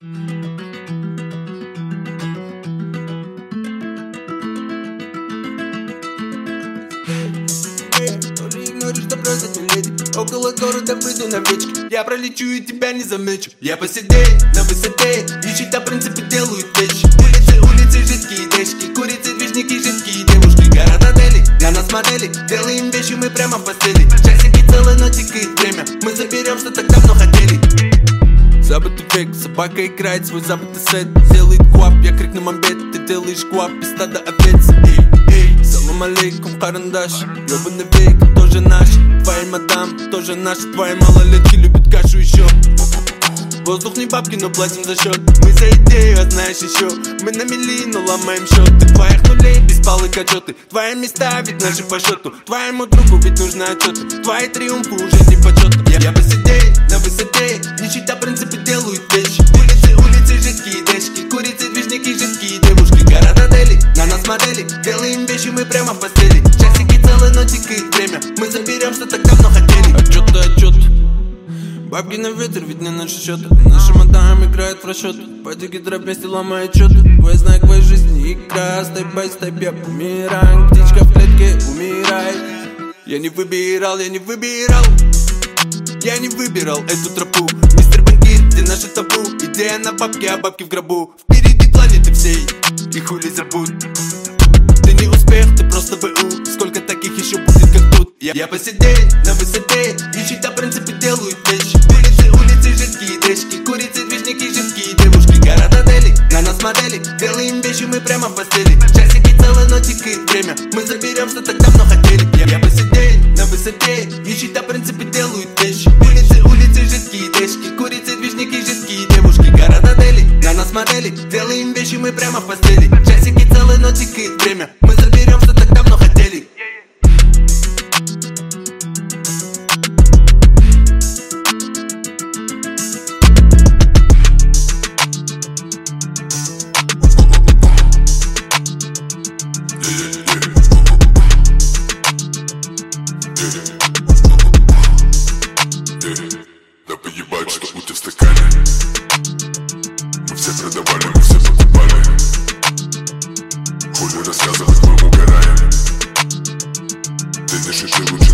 Игноришь, что просят миледи. Около города выйду на вечке. Я пролечу и тебя не замечу. Я посидею на высоте и счета в принципе делают вещи. Улицы, жидкие дешки, курицы, движники, жидкие девушки. Города Дели, для нас модели. Делаем вещи мы прямо в постели. Часики целые, но тикает время. Мы заберем, что так давно хотели. Забытый век, собака играет свой забытый сет. Делает куап, я крикну мамбет. Ты делаешь куап из стада овец. Салам алейкум, карандаш. Ёбаный век, тоже наш. Твоя мадам, тоже наш. Твои малолетки любят кашу еще. Воздух не бабки, но платим за счет. Мы за идею, а знаешь еще. Мы на мели, но ломаем счеты. Твоих нулей, беспалых отчеты. Твои места, ведь наши по счету. Твоему другу ведь нужны отчеты. Твои триумфы уже не почету. Я посидею на высоте. Нищета в принципе делают вещи. Улицы, жидкие дешки. Курицы, движники, жидкие девушки. Города Дели, на нас модели. Делаем вещи мы прямо в постели. Часики целые, но тикает время. Мы заберем, что так давно хотели. Отчет. Бабки на ветер, ведь не наши счеты. Наши мадам играют в расчеты. По дикидро вместе ломают счеты. Твой знак твоей жизни, игра. Степ бай степ, я умираю. Птичка в клетке умирает. Я не выбирал эту тропу. Мистер банкир, где наши табу? Идея на бабке, а бабки в гробу. Впереди планеты всей, и хули забудь. Ты не успех, ты просто БУ. Сколько таких еще будет, как тут? Я посидею на высоте, и счета в принципе делают вещи. Улицы, жидкие дешки, курицы, движники, жидкие девушки. Города Дели, на нас модели. Делаем вещи мы прямо в постели. Часики целые, но тикает время. Мы заберем, что так давно хотели. Я посидею на высоте, и счета в принципе делают вещи. Улицы, жидкие дешки, курицы, движники, жидкие девушки. Города Дели, на нас модели. Делаем вещи мы прямо в постели. Часики целые, но тикает время. Мы заберем, что так давно хотели. Да поебать, что у тебя в стакане. Мы все продавали, мы все покупали. Хули рассказывать, мы угораем. Ты дышишь и лучше.